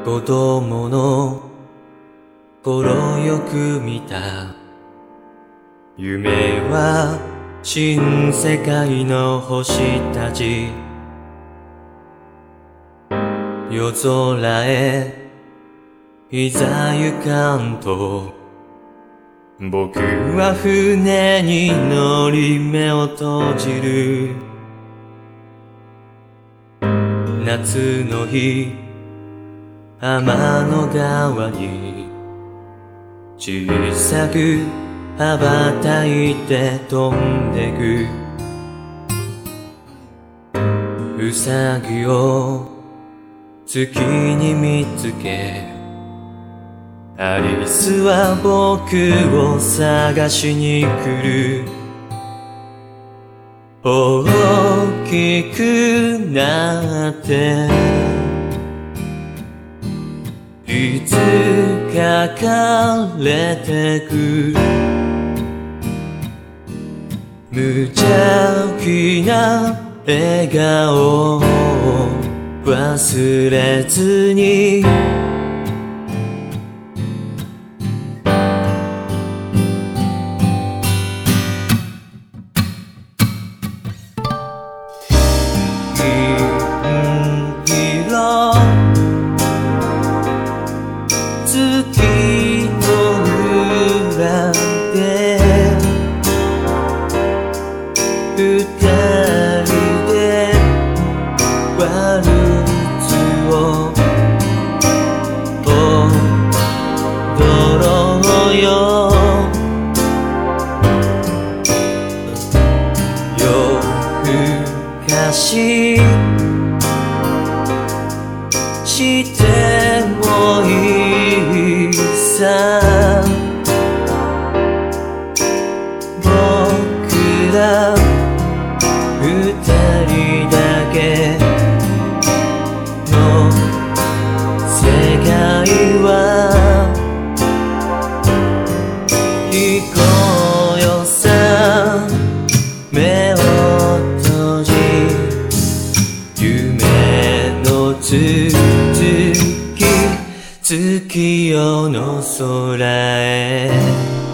子供の頃よく見た夢は新世界の星たち、夜空へいざ行かんと、僕は船に乗り目を閉じる。夏の日、天の川に小さく羽ばたいて飛んでく。うさぎを月に見つけ、アリスは僕を探しに来る。大きくなっていつか枯れてく。無邪気な笑顔を忘れずに、月の裏で二人でワルツを踊ろうよ。夜更かししてもいいさ、僕ら二人だけの世界は行こうよさ、目を閉じ夢の月夜の空へ。